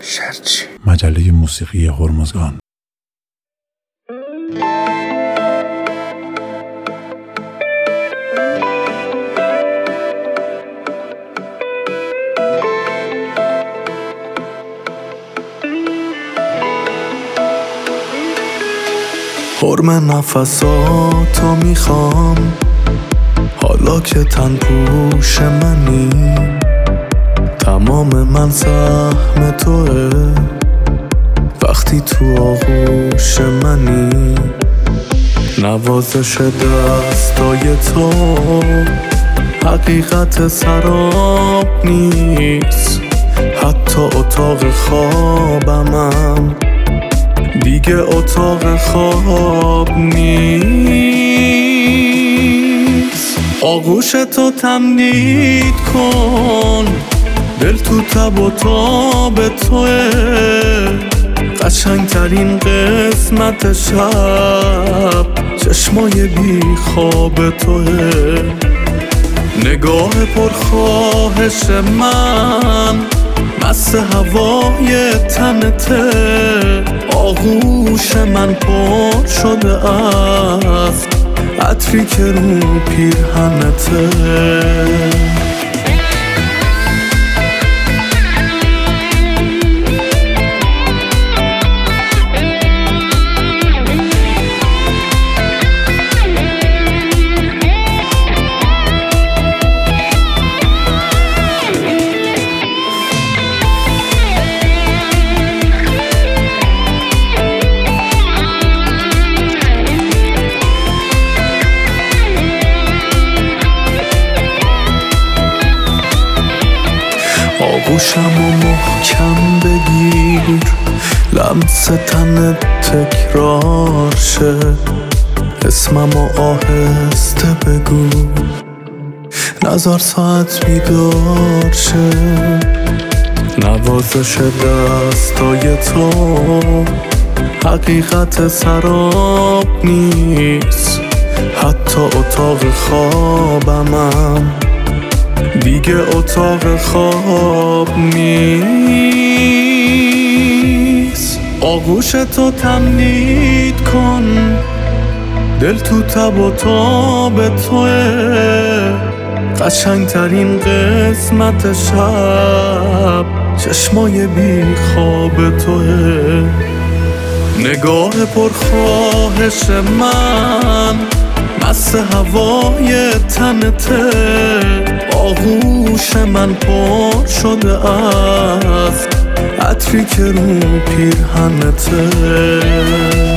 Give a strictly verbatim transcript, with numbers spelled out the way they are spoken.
شرچی مجله موسیقی هرمزگان. حرم نفساتو میخوام حالا که تن پوش منی، تمام من سهم توه وقتی تو آغوش منی. نوازش دستای تو حقیقت سراب نیست، حتی اتاق خوابمم دیگه اتاق خواب نیست. آغوش تو تمدید کن، دل تو تب و تاب توه، قشنگترین قسمت شب چشمای بی خواب توه. نگاه پرخواهش من مست هوای تنته، آغوش من پر شده است عطری که رو پیرهنته. آغوشمو محکم بگیر، لمس تن تکرار شه، اسممو آهسته بگو، نظر ساعت بیدار شه. نوازش دستای تو حقیقت سراب نیست، حتی اتاق خوابمم دیگه اتاق خواب نیست. آغوش تو تمدید کن، دل تو تب و تاب توه، قشنگترین قسمت شب چشمای بی خواب توه. نگاه پرخواهش من مست هوای تنته، آغوش من پر شده است عطری که رو پیرهنته.